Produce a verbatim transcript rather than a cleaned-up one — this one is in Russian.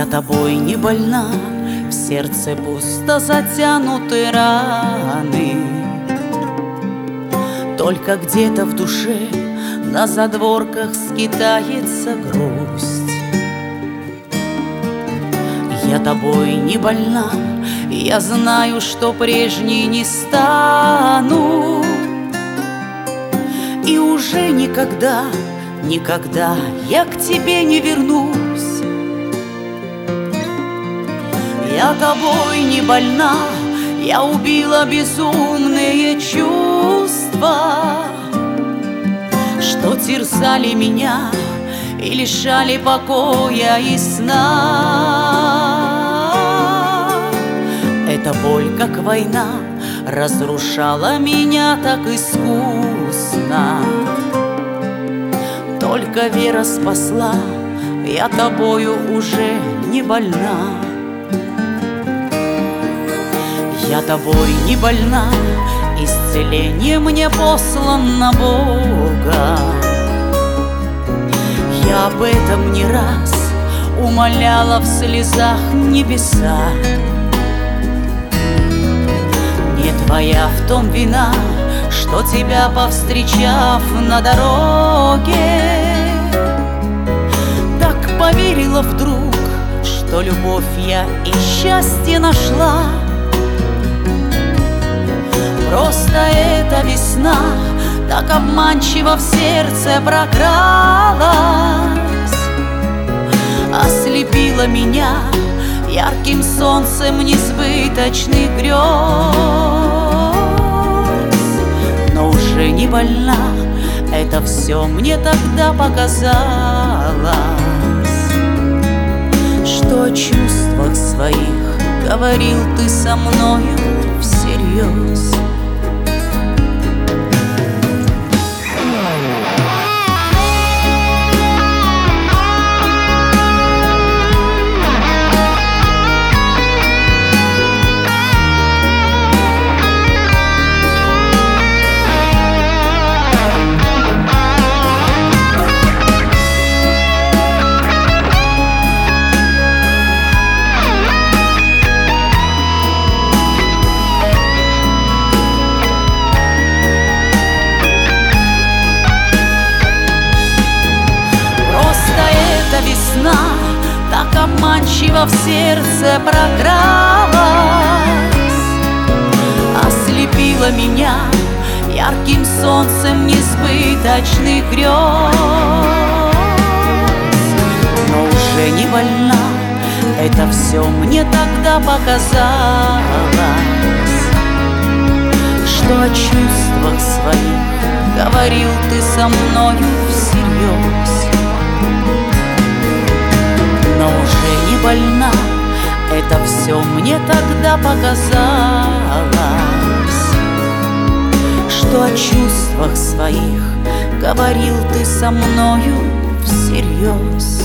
Я тобой не больна, в сердце пусто затянуты раны. Только где-то в душе на задворках скитается грусть. Я тобой не больна, я знаю, что прежней не стану. И уже никогда, никогда я к тебе не вернусь. Я тобой не больна, я убила безумные чувства, что терзали меня и лишали покоя и сна. Эта боль, как война, разрушала меня так искусно. Только вера спасла, я тобою уже не больна. Я тобой не больна, исцеление мне послано Бога. Я об этом не раз умоляла в слезах небеса. Не твоя в том вина, что тебя, повстречав на дороге, так поверила вдруг, что любовь я и счастье нашла. Просто эта весна так обманчиво в сердце прокралась, ослепила меня ярким солнцем несбыточных грез. Но уже не больна, это все мне тогда показалось, что о чувствах своих говорил ты со мною всерьез. Весна так обманчиво в сердце прокралась, ослепила меня ярким солнцем несбыточных грез. Но уже не больна, это все мне тогда показалось, что о чувствах своих говорил ты со мною всерьез. Но уже не больна, это все мне тогда показалось, что о чувствах своих говорил ты со мною всерьез.